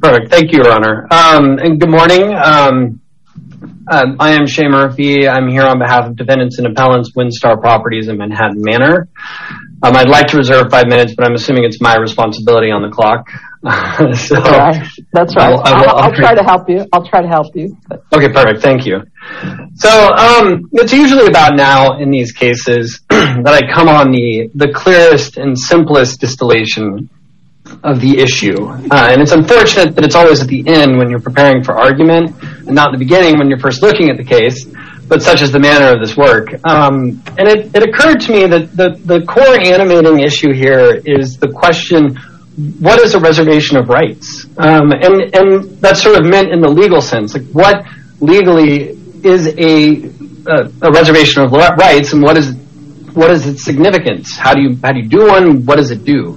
Perfect. Thank you, Your Honor. And good morning. I am Shay Murphy. I'm here on behalf of defendants and appellants, WinStar Properties in Manhattan Manor. I'd like to reserve 5 minutes, but I'm assuming it's my responsibility on the clock. So that's right. I'll try to help you. Okay, perfect. Thank you. So it's usually about now in these cases that I come on the clearest and simplest distillation of the issue. And it's unfortunate that it's always at the end when you're preparing for argument and not in the beginning when you're first looking at the case, but such is the manner of this work. And it occurred to me that the core animating issue here is the question, what is a reservation of rights? And that's sort of meant in the legal sense. Like, what legally is a reservation of rights, and what is its significance? How do you do one? What does it do?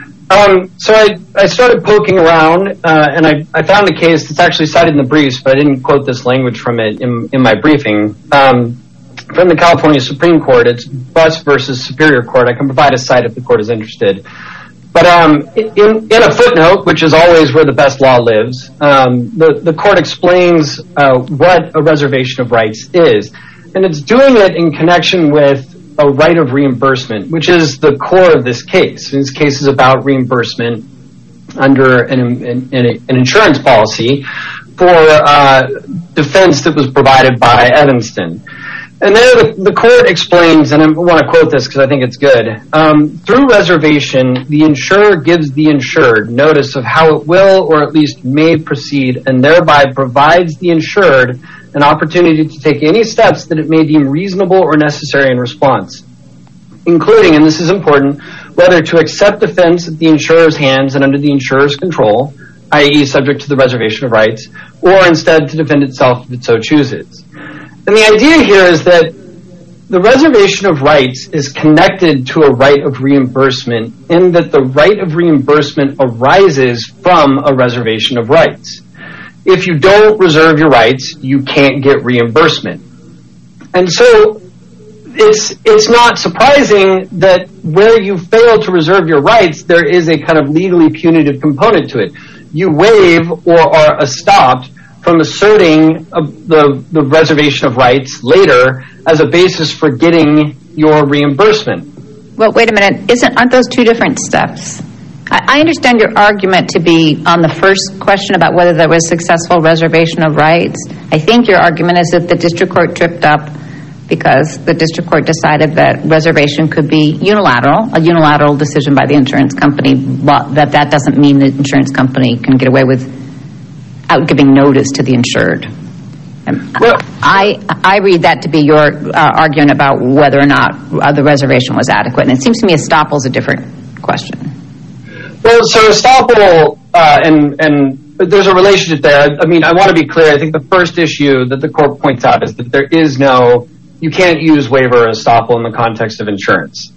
So I started poking around, and I found a case that's actually cited in the briefs, but I didn't quote this language from it in my briefing. From the California Supreme Court, it's Buss versus Superior Court. I can provide a cite if the court is interested. But in a footnote, which is always where the best law lives, the court explains what a reservation of rights is. And it's doing it in connection with a right of reimbursement, which is the core of this case. This case is about reimbursement under an insurance policy for defense that was provided by Evanston. And there the court explains, and I want to quote this because I think it's good, through reservation, the insurer gives the insured notice of how it will or at least may proceed, and thereby provides the insured an opportunity to take any steps that it may deem reasonable or necessary in response, including, and this is important, whether to accept defense at the insurer's hands and under the insurer's control, i.e. subject to the reservation of rights, or instead to defend itself if it so chooses. And the idea here is that the reservation of rights is connected to a right of reimbursement in that the right of reimbursement arises from a reservation of rights. If you don't reserve your rights, you can't get reimbursement. And so it's not surprising that where you fail to reserve your rights, there is a kind of legally punitive component to it. You waive or are stopped from asserting the reservation of rights later as a basis for getting your reimbursement. Well, wait a minute. Aren't those two different steps? I understand your argument to be on the first question about whether there was successful reservation of rights. I think your argument is that the district court tripped up because the district court decided that reservation could be a unilateral decision by the insurance company, but that doesn't mean the insurance company can get away without giving notice to the insured. Well, I read that to be your argument about whether or not the reservation was adequate, and it seems to me estoppel is a different question. Well, so estoppel, and there's a relationship there. I mean, I want to be clear. I think the first issue that the court points out is that you can't use waiver or estoppel in the context of insurance.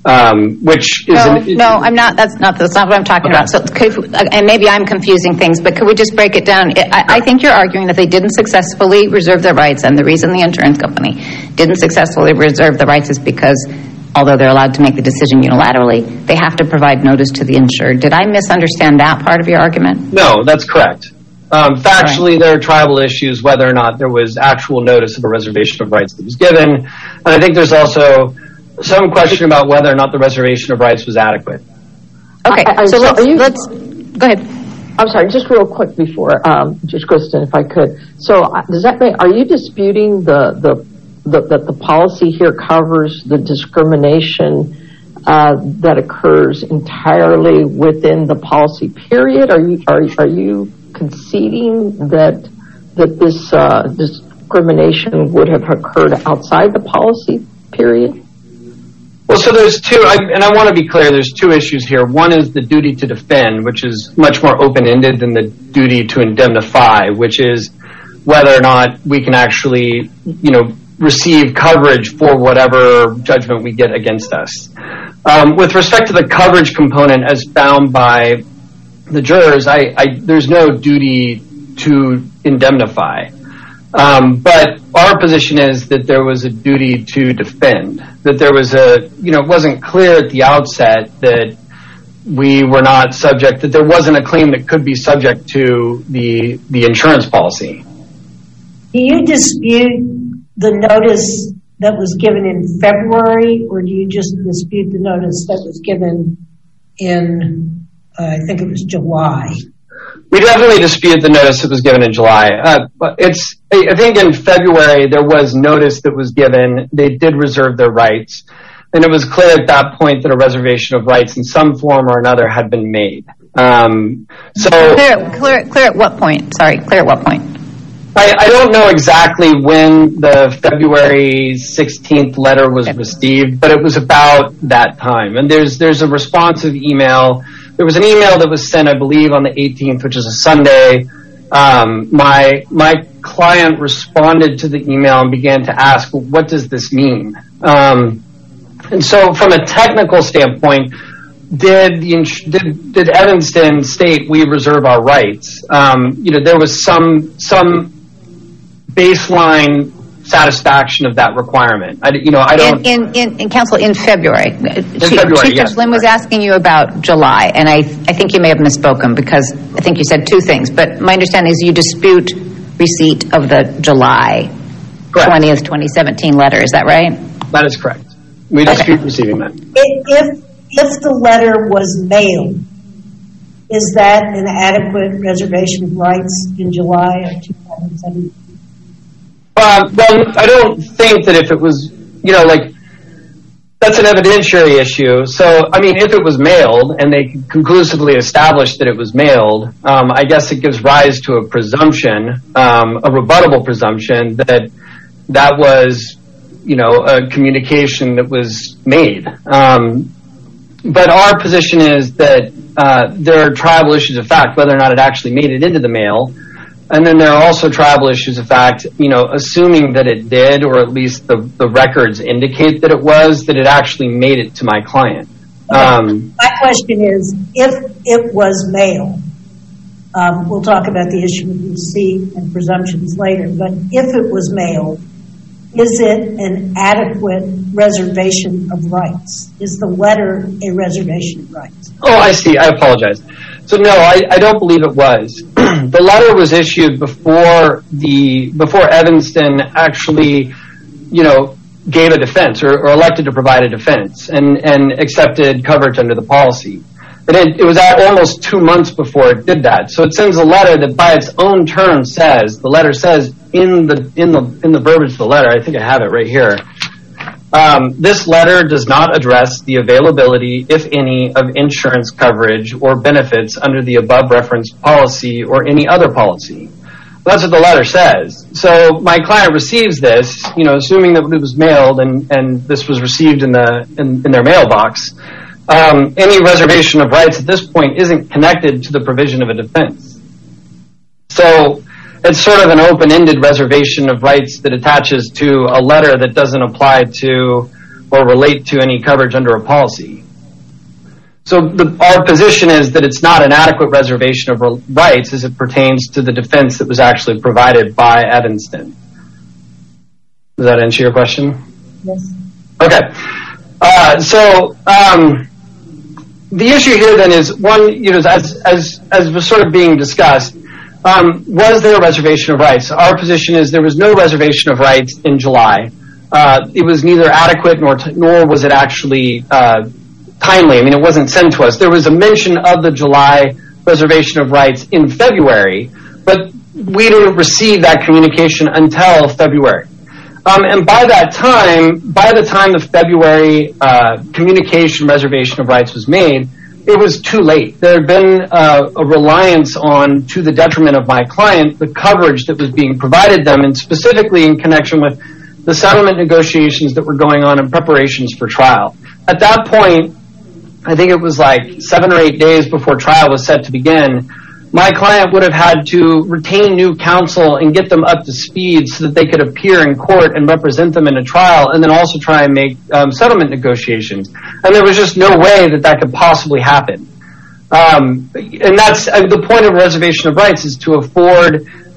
I'm not. That's not what I'm talking about. So, and maybe I'm confusing things, but could we just break it down? I think you're arguing that they didn't successfully reserve their rights, and the reason the insurance company didn't successfully reserve the rights is because, although they're allowed to make the decision unilaterally, they have to provide notice to the insured. Did I misunderstand that part of your argument? No, that's correct. Factually, there are tribal issues whether or not there was actual notice of a reservation of rights that was given, and I think there's also some question about whether or not the reservation of rights was adequate. Okay, so let's go ahead. I'm sorry, just real quick before, Judge Kristen, if I could. So, does that mean, are you disputing that the policy here covers the discrimination that occurs entirely within the policy period? Are you conceding that this discrimination would have occurred outside the policy period? Well, so there's two, and I want to be clear, there's two issues here. One is the duty to defend, which is much more open-ended than the duty to indemnify, which is whether or not we can actually, receive coverage for whatever judgment we get against us. With respect to the coverage component as found by the jurors, there's no duty to indemnify. But our position is that there was a duty to defend, that there was it wasn't clear at the outset that we were not subject, that there wasn't a claim that could be subject to the insurance policy. Do you dispute the notice that was given in February, or do you just dispute the notice that was given in, I think it was July? We definitely dispute the notice that was given in July. I think in February there was notice that was given. They did reserve their rights. And it was clear at that point that a reservation of rights in some form or another had been made. Clear at what point? Sorry, clear at what point? I don't know exactly when the February 16th letter was received, but it was about that time. And there's a responsive email. There was an email that was sent, I believe, on the 18th, which is a Sunday. My client responded to the email and began to ask, well, what does this mean? And so from a technical standpoint, did Evanston state we reserve our rights? There was some baseline satisfaction of that requirement. I don't. In counsel in February. Chief Judge Lynn was asking you about July, and I think you may have misspoken because I think you said two things. But my understanding is you dispute receipt of the July 20th, 2017 letter. Is that right? That is correct. We dispute receiving that. If the letter was mailed, is that an adequate reservation of rights in July of 2017? Well, I don't think that if it was, that's an evidentiary issue. So, if it was mailed and they conclusively established that it was mailed, I guess it gives rise to a presumption, a rebuttable presumption that was, a communication that was made. But our position is that there are tribal issues of fact, whether or not it actually made it into the mail. And then there are also tribal issues of fact, assuming that it did, or at least the records indicate that it actually made it to my client. My question is, if it was mailed, we'll talk about the issue of receipt and presumptions later, but if it was mailed, is it an adequate reservation of rights? Is the letter a reservation of rights? Oh, I see. I apologize. So no, I don't believe it was. The letter was issued before Evanston actually, gave a defense or elected to provide a defense and accepted coverage under the policy. And it was almost 2 months before it did that. So it sends a letter that by its own term says in the verbiage of the letter, I think I have it right here. This letter does not address the availability, if any, of insurance coverage or benefits under the above referenced policy or any other policy. That's what the letter says. So my client receives this, assuming that it was mailed and this was received in their mailbox. Any reservation of rights at this point isn't connected to the provision of a defense. So it's sort of an open-ended reservation of rights that attaches to a letter that doesn't apply to or relate to any coverage under a policy. So our position is that it's not an adequate reservation of rights as it pertains to the defense that was actually provided by Evanston. Does that answer your question? Yes. Okay. The issue here then is one, as was sort of being discussed, was there a reservation of rights? Our position is there was no reservation of rights in July. It was neither adequate nor was it actually timely. It wasn't sent to us. There was a mention of the July reservation of rights in February, but we didn't receive that communication until February. And by the time the February communication reservation of rights was made, it was too late. There had been a reliance on, to the detriment of my client, the coverage that was being provided them, and specifically in connection with the settlement negotiations that were going on in preparations for trial. At that point, I think it was like 7 or 8 days before trial was set to begin, my client would have had to retain new counsel and get them up to speed so that they could appear in court and represent them in a trial, and then also try and make settlement negotiations. And there was just no way that could possibly happen. And that's the point of reservation of rights, is to afford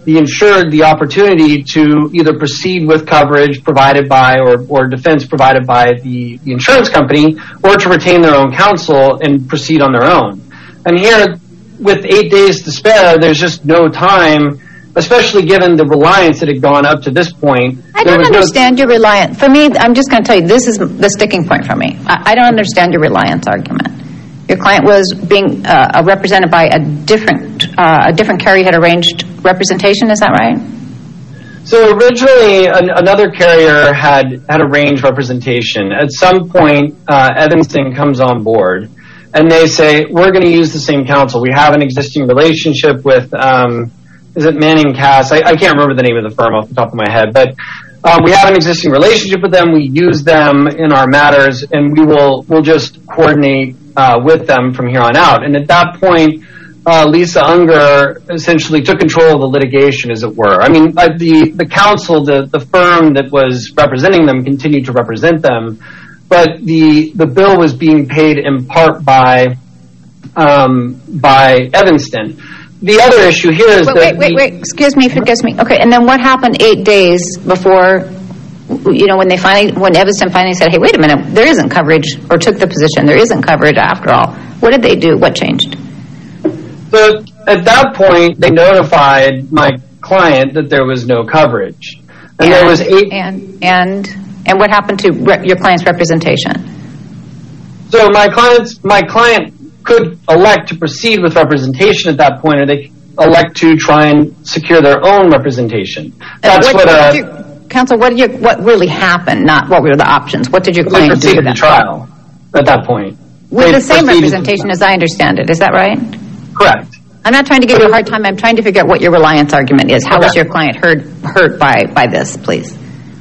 the insured the opportunity to either proceed with coverage provided by or defense provided by the insurance company, or to retain their own counsel and proceed on their own. And here, with 8 days to spare, there's just no time, especially given the reliance that had gone up to this point. I don't understand your reliance. For me, I'm just going to tell you, this is the sticking point for me. I don't understand your reliance argument. Your client was being represented by a different carrier had arranged representation. Is that right? So originally, another carrier had arranged representation. At some point, Evanston comes on board, and they say, we're going to use the same counsel. We have an existing relationship with, is it Manning Cass? I can't remember the name of the firm off the top of my head, but we have an existing relationship with them. We use them in our matters, and we'll just coordinate with them from here on out. And at that point, Lisa Unger essentially took control of the litigation, as it were. I mean, the counsel, the firm that was representing them, continued to represent them, but the bill was being paid in part by Evanston. The other issue here is wait. Excuse me. Okay, and then what happened 8 days before? When Evanston finally said, "Hey, wait a minute, there isn't coverage," or took the position there isn't coverage after all. What did they do? What changed? So at that point, they notified my client that there was no coverage, and there was 8. And what happened to your client's representation? So my client could elect to proceed with representation at that point, or they elect to try and secure their own representation. That's Counsel, what really happened? Not what were the options? What did your client do? They proceeded to trial at that point. With the same representation, as I understand it. Is that right? Correct. I'm not trying to give you a hard time. I'm trying to figure out what your reliance argument is. How was your client hurt by this, please?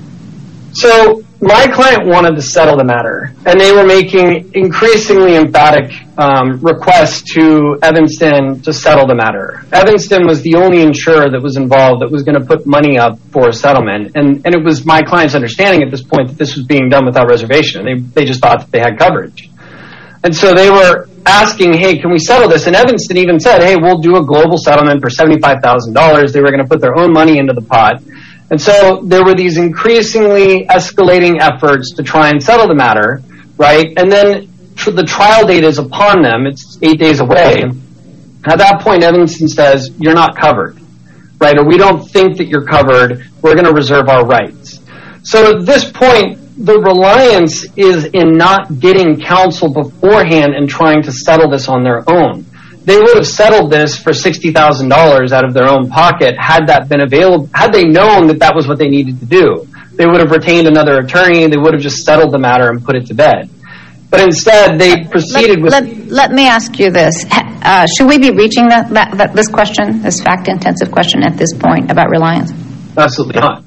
So my client wanted to settle the matter, and they were making increasingly emphatic requests to Evanston to settle the matter. Evanston was the only insurer that was involved that was going to put money up for a settlement, and it was my client's understanding at this point that this was being done without reservation. They just thought that they had coverage. And so they were asking, hey, can we settle this? And Evanston even said, hey, we'll do a global settlement for $75,000. They were going to put their own money into the pot. And so there were these increasingly escalating efforts to try and settle the matter, right? And then the trial date is upon them. It's 8 days away. At that point, Evanston says, you're not covered, right? Or we don't think that you're covered. We're going to reserve our rights. So at this point, the reliance is in not getting counsel beforehand and trying to settle this on their own. They would have settled this for $60,000 out of their own pocket had that been available. Had they known that that was what they needed to do, they would have retained another attorney. They would have just settled the matter and put it to bed. But instead, they proceeded with. Let me ask you this: should we be reaching this question, this fact-intensive question, at this point about reliance? Absolutely not.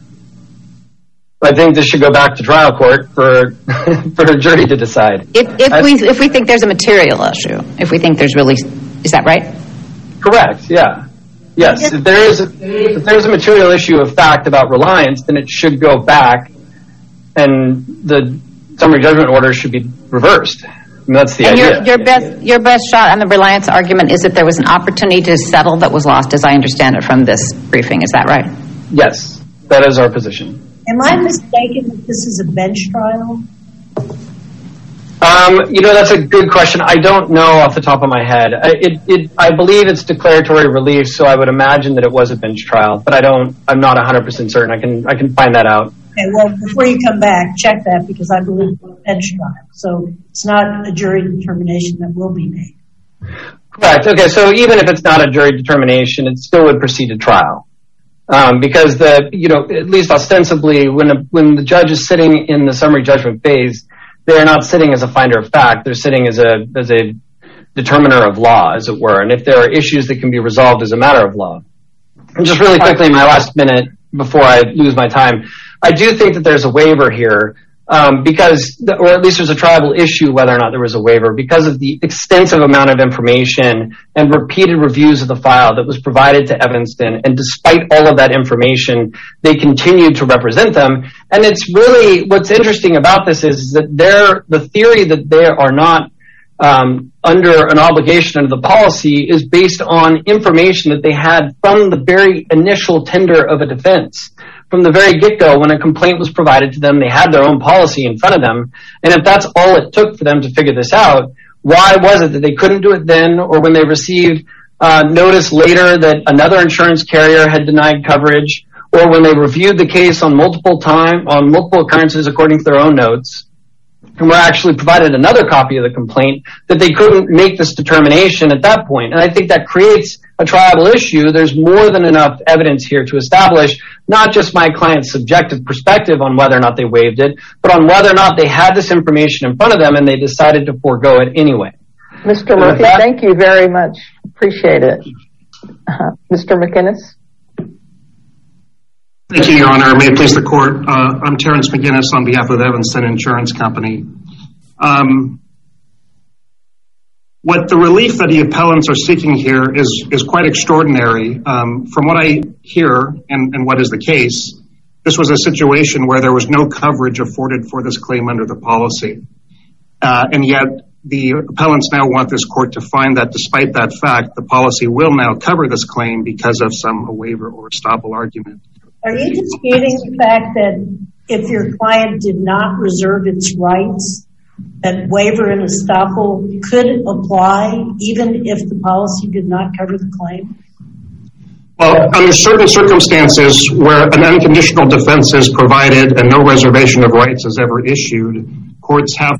I think this should go back to trial court for a jury to decide. If we think there's a material issue, if we think there's really, is that right? Correct. Yeah. Yes. If there's a material issue of fact about reliance, then it should go back, and the summary judgment order should be reversed. I mean, that's the idea. Your best shot on the reliance argument is that there was an opportunity to settle that was lost, as I understand it from this briefing. Is that right? Yes, that is our position. Am I mistaken that this is a bench trial? That's a good question. I don't know off the top of my head. I believe it's declaratory relief, so I would imagine that it was a bench trial, but I'm not 100% certain. I can find that out. Okay, well, before you come back, check that, because I believe it's a bench trial. So it's not a jury determination that will be made. Correct. Okay, so even if it's not a jury determination, it still would proceed to trial. Because at least ostensibly, when the judge is sitting in the summary judgment phase, they're not sitting as a finder of fact. They're sitting as a determiner of law, as it were. And if there are issues that can be resolved as a matter of law. And just really quickly, in my last minute before I lose my time, I do think that there's a waiver here. Or at least there's a tribal issue whether or not there was a waiver because of the extensive amount of information and repeated reviews of the file that was provided to Evanston. And despite all of that information, they continued to represent them. And it's really, what's interesting about this is that the theory that they are not under an obligation under the policy is based on information that they had from the very initial tender of a defense. From the very get-go, when a complaint was provided to them, they had their own policy in front of them. And if that's all it took for them to figure this out, why was it that they couldn't do it then, or when they received notice later that another insurance carrier had denied coverage, or when they reviewed the case on multiple occurrences according to their own notes, and were actually provided another copy of the complaint, that they couldn't make this determination at that point. And I think that creates a triable issue. There's more than enough evidence here to establish not just my client's subjective perspective on whether or not they waived it, but on whether or not they had this information in front of them and they decided to forego it anyway. Mr. Murphy, thank you very much. Appreciate it. Mr. McInnes? Thank you, Your Honor. May it please the court. I'm Terrence McGinnis on behalf of Evanston Insurance Company. What the relief that the appellants are seeking here is quite extraordinary. From what I hear and what is the case, this was a situation where there was no coverage afforded for this claim under the policy. And yet the appellants now want this court to find that despite that fact, the policy will now cover this claim because of some waiver or estoppel argument. Are you disputing the fact that if your client did not reserve its rights, that waiver and estoppel could apply even if the policy did not cover the claim? Well, under certain circumstances where an unconditional defense is provided and no reservation of rights is ever issued, courts have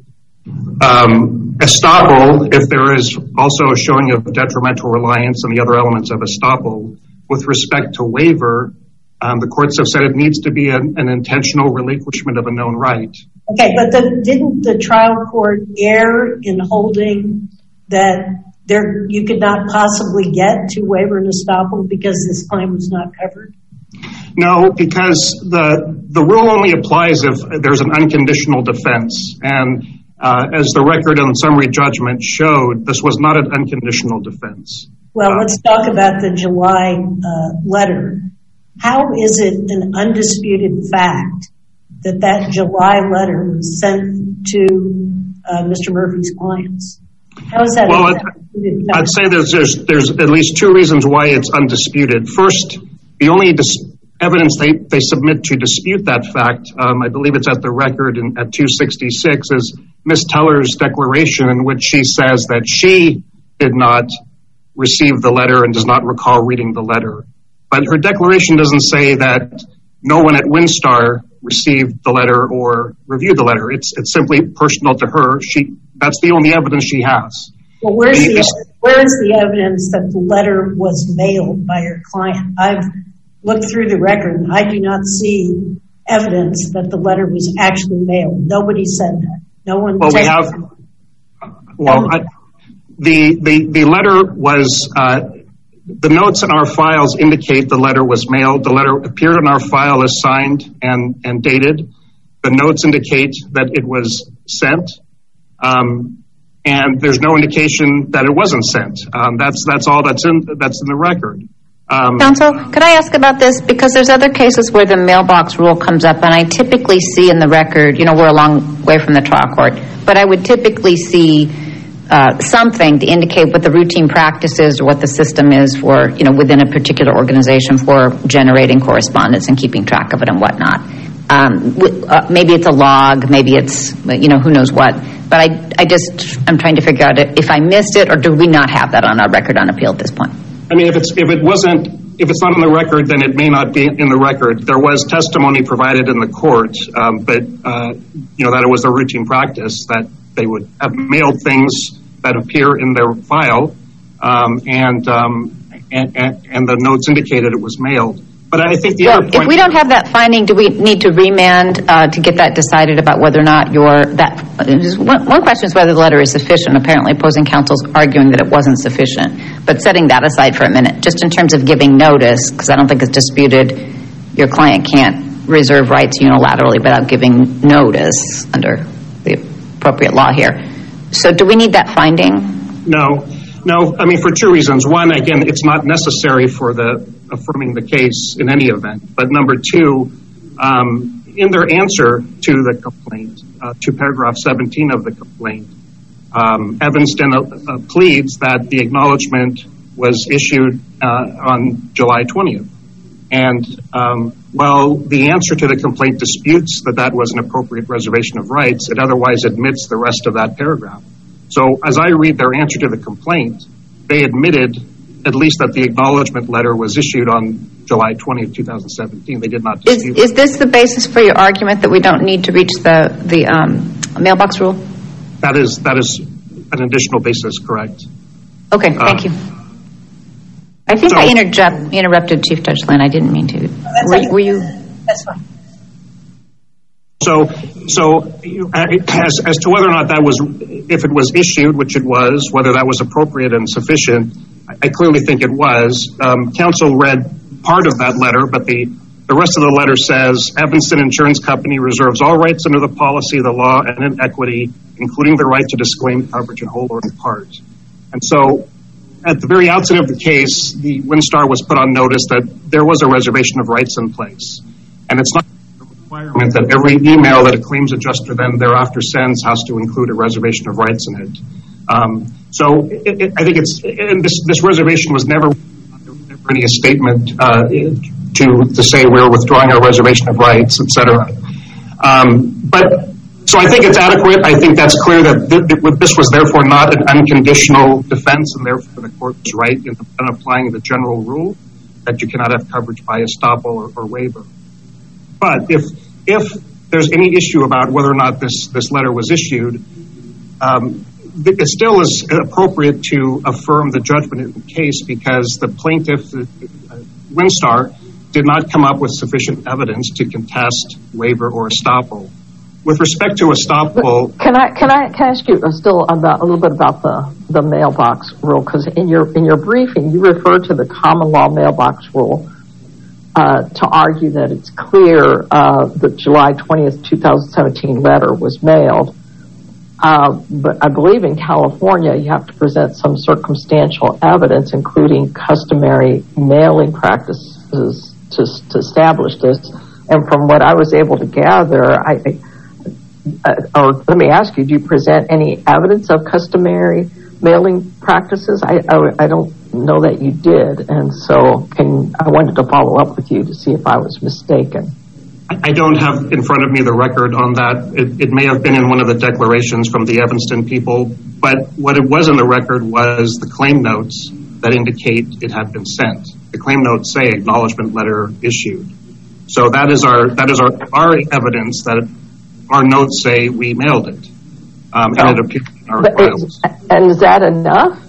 estoppel if there is also a showing of detrimental reliance on the other elements of estoppel. With respect to waiver, the courts have said it needs to be an intentional relinquishment of a known right. Okay, but didn't the trial court err in holding that you could not possibly get to waiver and estoppel because this claim was not covered? No, because the rule only applies if there's an unconditional defense. And as the record on summary judgment showed, this was not an unconditional defense. Well, let's talk about the July letter. How is it an undisputed fact that July letter was sent to Mr. Murphy's clients? How is that? Well, I'd say there's at least two reasons why it's undisputed. First, the only evidence they submit to dispute that fact, I believe it's at the record at 266, is Ms. Teller's declaration in which she says that she did not receive the letter and does not recall reading the letter. But her declaration doesn't say that no one at Windstar received the letter or reviewed the letter. It's simply personal to her. That's the only evidence she has. Well, where's the evidence that the letter was mailed by your client? I've looked through the record and I do not see evidence that the letter was actually mailed. Nobody said that. No one. Well, the letter was. The notes in our files indicate the letter was mailed. The letter appeared in our file as signed and dated. The notes indicate that it was sent. And there's no indication that it wasn't sent. That's all that's in the record. Counsel, could I ask about this? Because there's other cases where the mailbox rule comes up, and I typically see in the record, we're a long way from the trial court, but I would typically see something to indicate what the routine practice is or what the system is for, within a particular organization for generating correspondence and keeping track of it and whatnot. Maybe it's a log, maybe it's, who knows what. But I'm trying to figure out if I missed it or do we not have that on our record on appeal at this point? I mean, if it's not on the record, then it may not be in the record. There was testimony provided in the court, but that it was a routine practice that they would have mailed things that appear in their file, and the notes indicated it was mailed. But I think the other point, if we don't have that finding, do we need to remand to get that decided about whether or not one question is whether the letter is sufficient. Apparently opposing counsel's arguing that it wasn't sufficient. But setting that aside for a minute, just in terms of giving notice, because I don't think it's disputed, your client can't reserve rights unilaterally without giving notice under the appropriate law here. So do we need that finding? No. I mean, for two reasons. One, again, it's not necessary for affirming the case in any event. But number two, in their answer to the complaint, to paragraph 17 of the complaint, Evanston pleads that the acknowledgement was issued on July 20th. And while the answer to the complaint disputes that was an appropriate reservation of rights, it otherwise admits the rest of that paragraph. So as I read their answer to the complaint, they admitted at least that the acknowledgement letter was issued on July 20th, 2017. They did not dispute. Is this the basis for your argument that we don't need to reach the mailbox rule? That is an additional basis, correct. Okay, thank you. I think I interrupted Chief Judge Lynn. I didn't mean to. Were you? That's fine. So as to whether or not that was, if it was issued, which it was, whether that was appropriate and sufficient, I clearly think it was. Counsel read part of that letter, but the rest of the letter says, Evanston Insurance Company reserves all rights under the policy, the law, and in equity, including the right to disclaim coverage in whole or in part. And so at the very outset of the case, the Windstar was put on notice that there was a reservation of rights in place. And it's not a requirement that every email that a claims adjuster then thereafter sends has to include a reservation of rights in it. I think this reservation was never any statement to say we're withdrawing our reservation of rights, etc. So I think it's adequate. I think that's clear that this was therefore not an unconditional defense, and therefore the court was right in applying the general rule that you cannot have coverage by estoppel or waiver. But if there's any issue about whether or not this letter was issued, it still is appropriate to affirm the judgment in the case because the plaintiff, Windstar, did not come up with sufficient evidence to contest waiver or estoppel. With respect to estoppel, can I ask you still about a little bit about the mailbox rule? Because in your briefing, you refer to the common law mailbox rule to argue that it's clear the July 20th, 2017 letter was mailed. But I believe in California, you have to present some circumstantial evidence, including customary mailing practices to establish this. And from what I was able to gather, or let me ask you, do you present any evidence of customary mailing practices? I don't know that you did, and so I wanted to follow up with you to see if I was mistaken. I don't have in front of me the record on that. It may have been in one of the declarations from the Evanston people, but what it was in the record was the claim notes that indicate it had been sent. The claim notes say acknowledgement letter issued. So that is our evidence that our notes say we mailed it, and it appears in our files. And is that enough?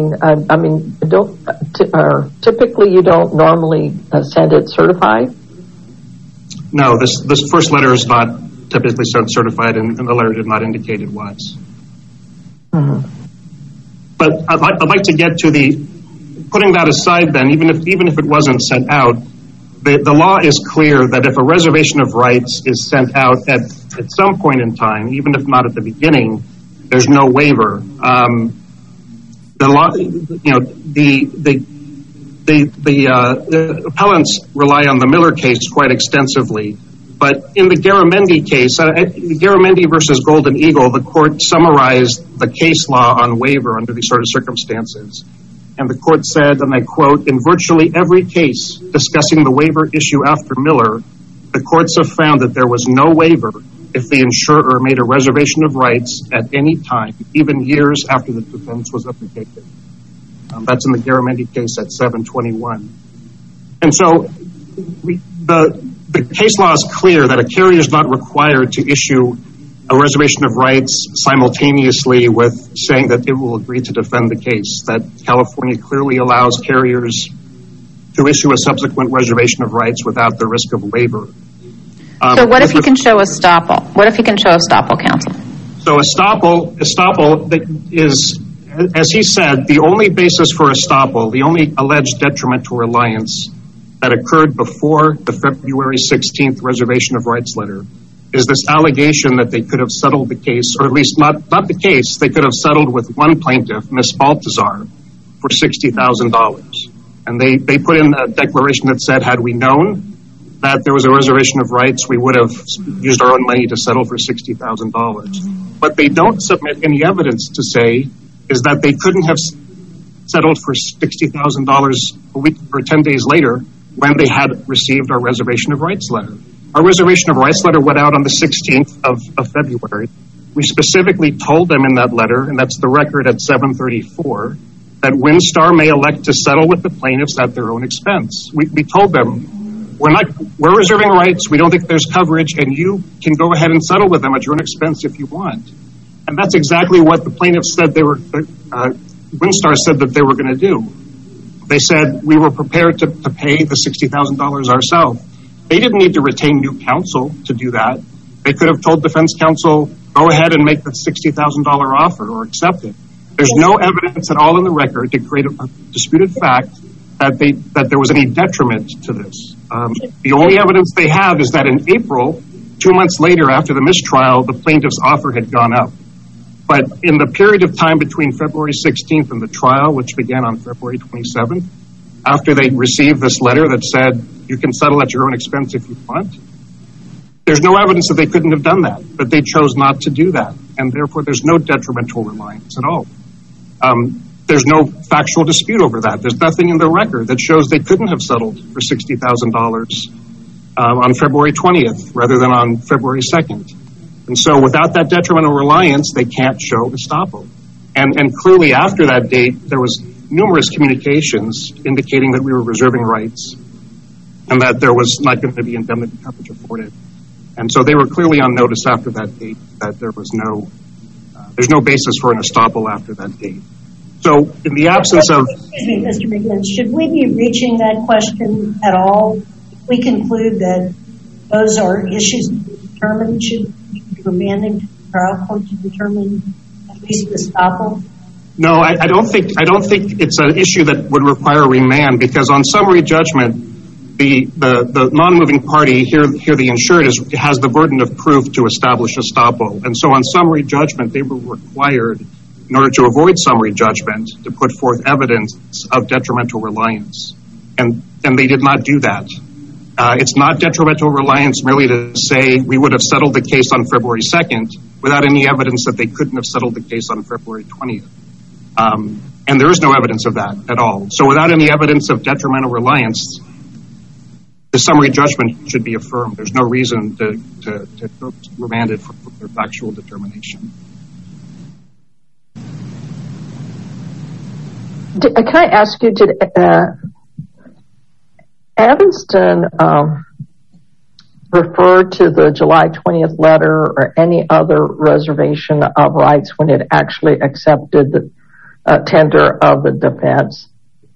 Typically you don't normally send it certified? No, this first letter is not typically sent certified, and the letter did not indicate it was. Mm-hmm. But I'd like to get to putting that aside then, even if it wasn't sent out, the law is clear that if a reservation of rights is sent out at some point in time, even if not at the beginning, there's no waiver. The law, the appellants rely on the Miller case quite extensively, but in the Garamendi case, Garamendi versus Golden Eagle, the court summarized the case law on waiver under these sort of circumstances. And the court said, and I quote, in virtually every case discussing the waiver issue after Miller, the courts have found that there was no waiver if the insurer made a reservation of rights at any time, even years after the defense was implicated. That's in the Garamendi case at 721. And so the case law is clear that a carrier is not required to issue a reservation of rights simultaneously with saying that it will agree to defend the case, that California clearly allows carriers to issue a subsequent reservation of rights without the risk of waiver. So what if he can show estoppel? What if he can show estoppel, counsel? So estoppel is, as he said, the only basis for estoppel, the only alleged detriment to reliance that occurred before the February 16th reservation of rights letter is this allegation that they could have settled the case, or at least not the case, they could have settled with one plaintiff, Ms. Baltazar, for $60,000. And they put in a declaration that said, had we known that there was a reservation of rights, we would have used our own money to settle for $60,000. What they don't submit any evidence to say is that they couldn't have settled for $60,000 a week or 10 days later when they had received our reservation of rights letter. Our reservation of rights letter went out on the 16th of February. We specifically told them in that letter, and that's the record at 734, that WinStar may elect to settle with the plaintiffs at their own expense. We told them, we're reserving rights, we don't think there's coverage, and you can go ahead and settle with them at your own expense if you want. And that's exactly what the plaintiffs said WinStar said that they were going to do. They said we were prepared to pay the $60,000 ourselves. They didn't need to retain new counsel to do that. They could have told defense counsel, go ahead and make the $60,000 offer or accept it. There's no evidence at all in the record to create a disputed fact that there was any detriment to this. The only evidence they have is that in April, 2 months later after the mistrial, the plaintiff's offer had gone up. But in the period of time between February 16th and the trial, which began on February 27th, after they received this letter that said you can settle at your own expense if you want, there's no evidence that they couldn't have done that, but they chose not to do that. And therefore, there's no detrimental reliance at all. There's no factual dispute over that. There's nothing in the record that shows they couldn't have settled for $60,000 on February 20th rather than on February 2nd. And so without that detrimental reliance, they can't show estoppel. And clearly after that date, there was numerous communications indicating that we were reserving rights and that there was not going to be indemnity coverage afforded. And so they were clearly on notice after that date that there's no basis for an estoppel after that date. So in the absence of... Excuse me, Mr. McGinn, should we be reaching that question at all? If we conclude that those are issues to be determined, should we be remanding to the trial court to determine at least estoppel? No, I don't think it's an issue that would require remand, because on summary judgment, the non-moving party, here the insured, has the burden of proof to establish estoppel. And so on summary judgment, they were required, in order to avoid summary judgment, to put forth evidence of detrimental reliance. And they did not do that. It's not detrimental reliance merely to say we would have settled the case on February 2nd without any evidence that they couldn't have settled the case on February 20th. And there is no evidence of that at all. So without any evidence of detrimental reliance, the summary judgment should be affirmed. There's no reason to remand it for their factual determination. Can I ask you, did Evanston refer to the July 20th letter or any other reservation of rights when it actually accepted the tender of the defense?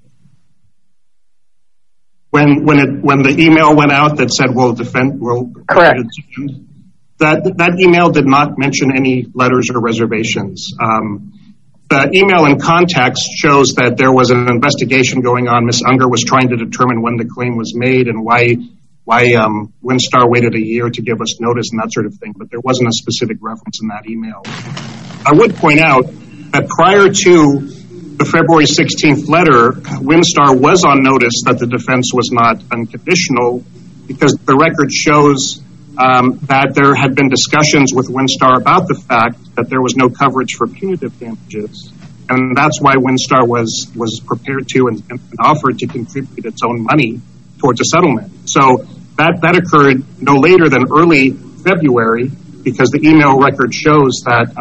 When the email went out that said we'll defend, correct. That email did not mention any letters or reservations. The email in context shows that there was an investigation going on. Ms. Unger was trying to determine when the claim was made and why WinStar waited a year to give us notice and that sort of thing, but there wasn't a specific reference in that email. I would point out that prior to the February 16th letter, WinStar was on notice that the defense was not unconditional, because the record shows that there had been discussions with WinStar about the fact that there was no coverage for punitive damages. And that's why WinStar was prepared to and offered to contribute its own money towards a settlement. So that occurred no later than early February, because the email record shows that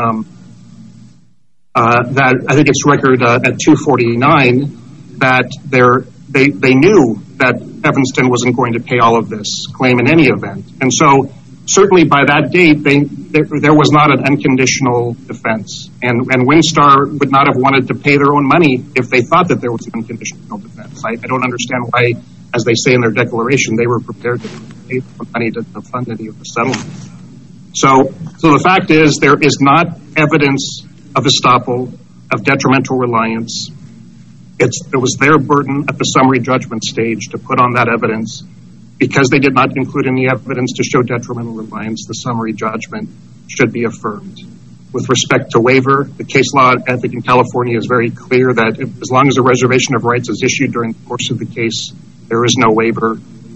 I think it's record at 249 that they knew that Evanston wasn't going to pay all of this claim in any event. And so certainly by that date, there was not an unconditional defense. And WinStar would not have wanted to pay their own money if they thought that there was an unconditional defense. I don't understand why, as they say in their declaration, they were prepared to pay the money to fund any of the settlement. So the fact is, there is not evidence of estoppel, of detrimental reliance. It was their burden at the summary judgment stage to put on that evidence. Because they did not include any evidence to show detrimental reliance, the summary judgment should be affirmed. With respect to waiver, the case law, I think in California, is very clear that as long as a reservation of rights is issued during the course of the case, there is no waiver.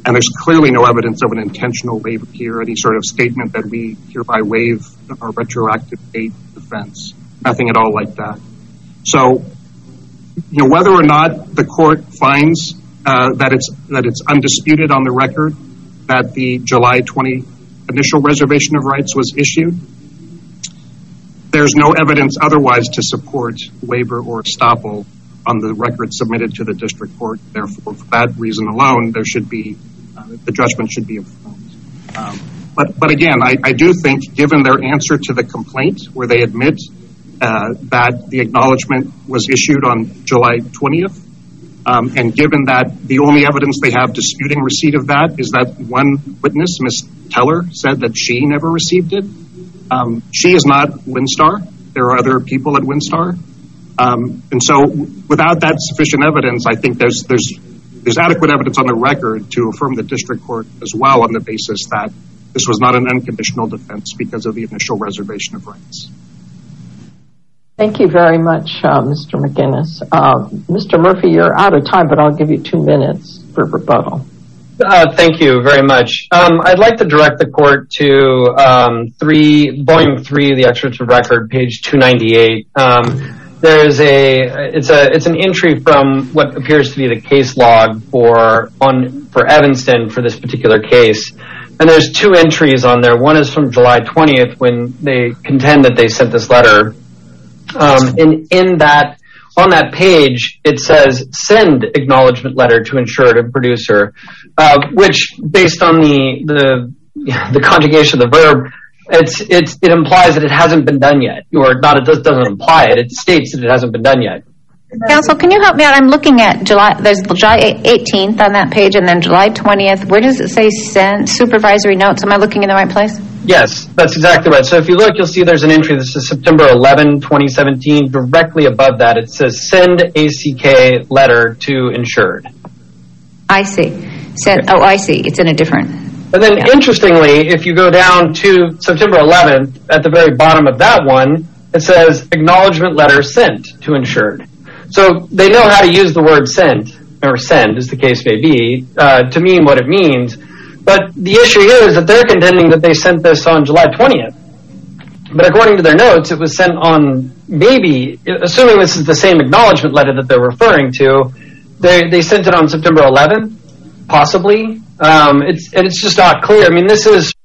And there's clearly no evidence of an intentional waiver here, any sort of statement that we hereby waive our retroactive date defense. Nothing at all like that. So, whether or not the court finds that it's undisputed on the record that the July 20 initial reservation of rights was issued, there's no evidence otherwise to support waiver or estoppel on the record submitted to the district court. Therefore, for that reason alone, there should be the judgment should be affirmed. But again, I do think, given their answer to the complaint, where they admit that the acknowledgement was issued on July 20th, and given that the only evidence they have disputing receipt of that is that one witness, Ms. Teller, said that she never received it. She is not WinStar. There are other people at WinStar. And so without that sufficient evidence, I think there's adequate evidence on the record to affirm the district court as well on the basis that this was not an unconditional defense because of the initial reservation of rights. Thank you very much, Mr. McGinnis. Mr. Murphy, you're out of time, but I'll give you 2 minutes for rebuttal. Thank you very much. I'd like to direct the court to volume 3 of the excerpt of record, page 298. It's an entry from what appears to be the case log for Evanston for this particular case. And there's 2 entries on there. One is from July 20th when they contend that they sent this letter. And on that page, it says, send acknowledgement letter to insured and producer, which, based on the conjugation of the verb, it implies that it hasn't been done yet. Or not, it doesn't imply it. It states that it hasn't been done yet. Counsel, can you help me out? I'm looking at there's July 18th on that page, and then July 20th. Where does it say send supervisory notes? Am I looking in the right place? Yes, that's exactly right. So if you look, you'll see there's an entry that says September 11, 2017. Directly above that, it says send ACK letter to insured. I see. I see. It's in a different. And then, interestingly, if you go down to September 11th, at the very bottom of that one, it says acknowledgement letter sent to insured. So they know how to use the word send, or send, as the case may be, to mean what it means. But the issue here is that they're contending that they sent this on July 20th. But according to their notes, it was sent on maybe, assuming this is the same acknowledgement letter that they're referring to, they sent it on September 11th, possibly. It's just not clear. I mean, this is